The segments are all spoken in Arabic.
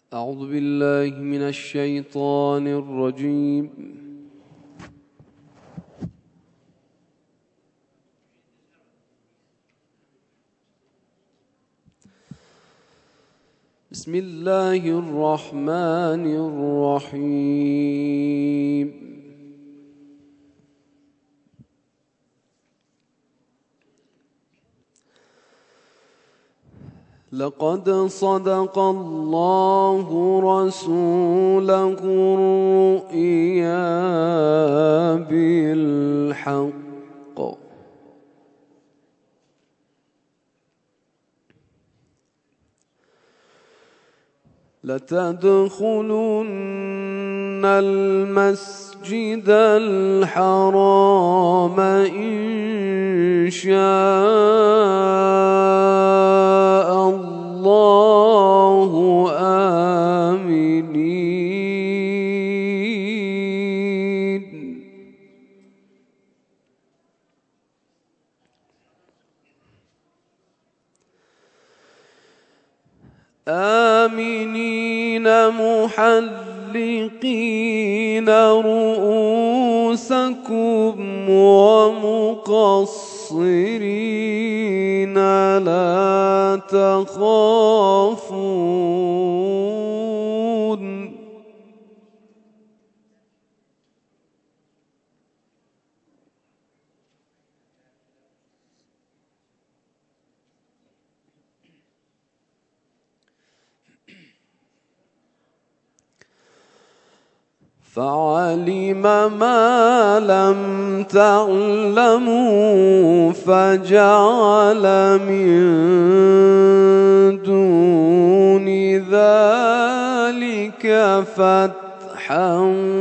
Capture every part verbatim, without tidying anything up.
أعوذ بالله من الشيطان الرجيم. بسم الله الرحمن الرحيم. لقد صدق الله رسوله الرؤيا بالحق لتدخلن المسجد الحرام إن شاء الله آمنين آمنين محلقين رؤوسكم ومقصرين لا تخافون فعلم ما لم تعلموا فجعل من دون ذلك فتحا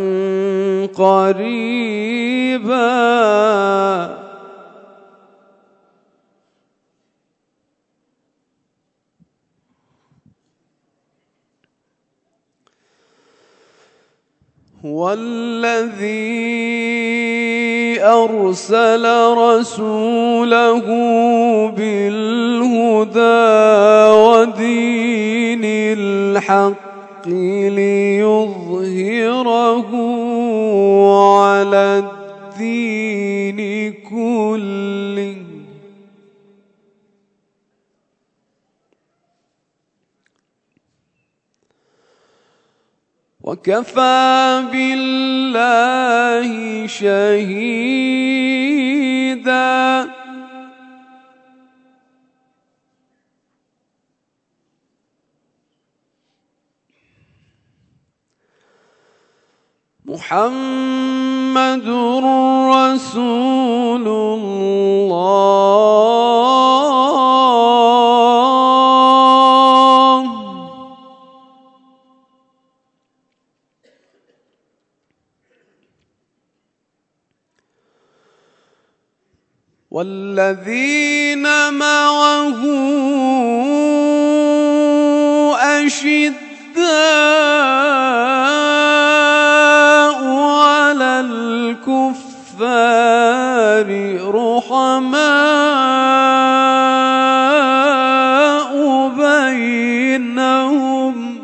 قريبا هو الذي أرسل رسوله بالهدى ودين الحق ليظهره على الدين كله وكفى بالله شهيدا محمد رسول الله والذين معه أشداء على الكفار رحماء بينهم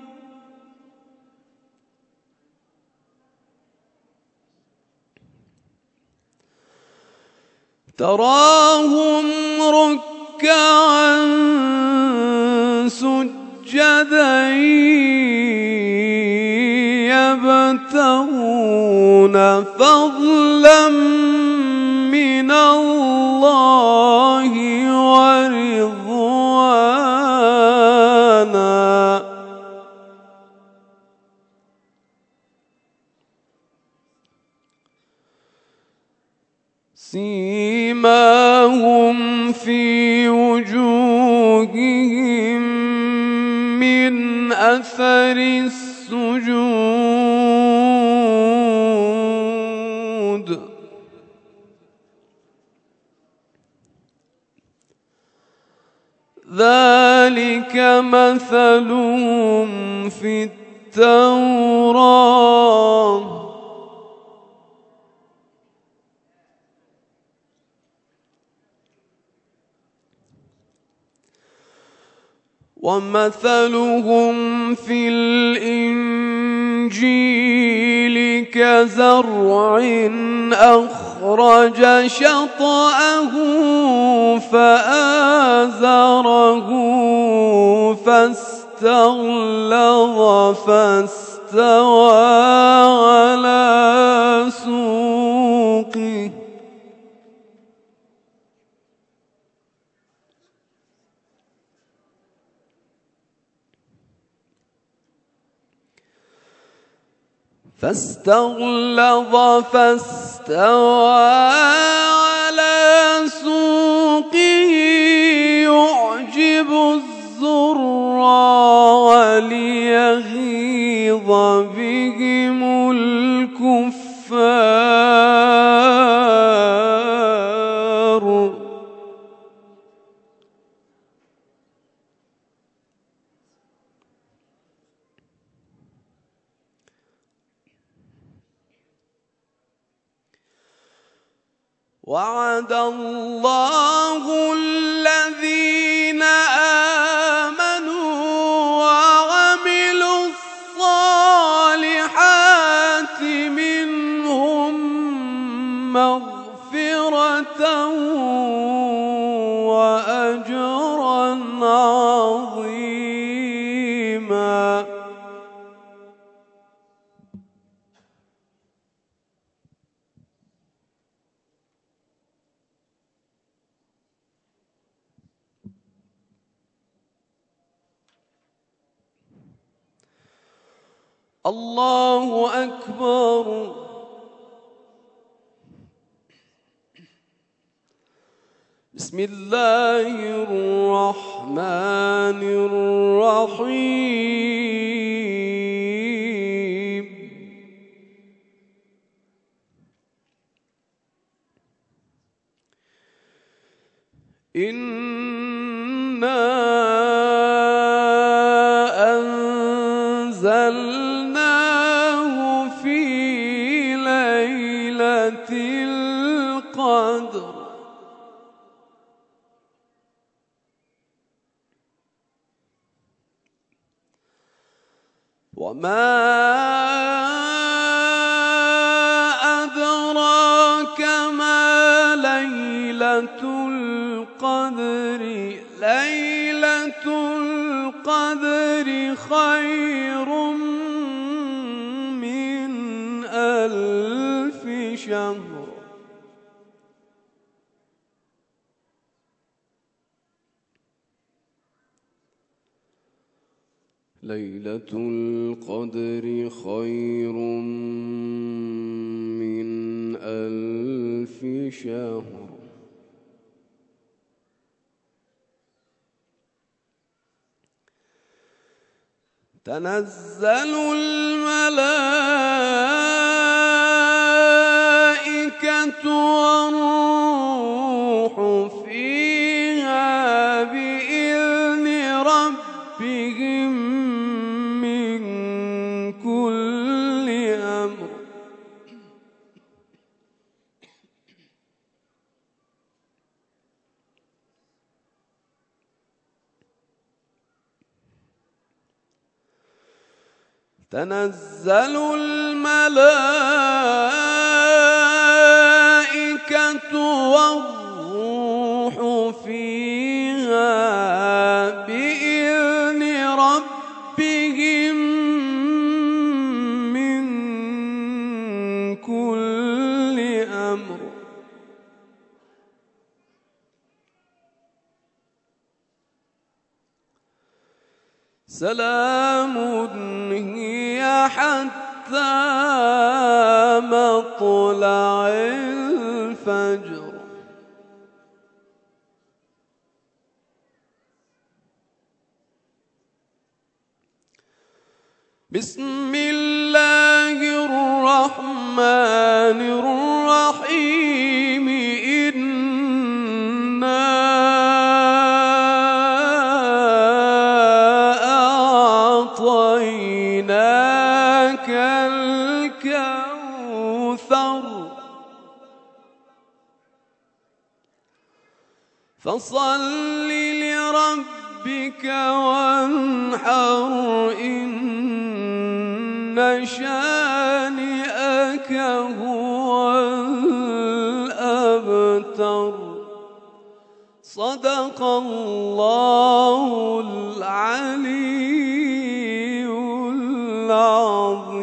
تراهم ركعا سجدا يبتغون فضلا من الله ورضوانا سيماهم في وجوههم من أثر السجود ذلك مثلهم في التوراة ومثلهم في الإنجيل كزرع أخرج شطأه فآزره فاستغلظ فاستوى على سوقه فاستغلظ فاستوى على سوقه يعجب الزراع ليغيظ بهم الكفار وعد الله الذين آمنوا وعملوا الصالحات منهم مغفرة وأجرا عظيما. الله أكبر. بسم الله الرحمن الرحيم. إنا أنزلناه في ليلة القدر وما أدراك ما ليلة القدر ليلة القدر خير من ألف شهر. ليلة القدر خير من ألف شهر. تنزل الملائكة والروح فيها بإذن ربهم من كل أمر. تنزل الملائكة والروح فيها بإذن ربهم من كل أمر. سلام هي حتى مطلع الفجر. بسم الله الرحمن الرحيم. إنا أعطيناك الكوثر فصل لربك ربك وانحر إن شانئك هو الأبتر. صدق الله العلي العظيم.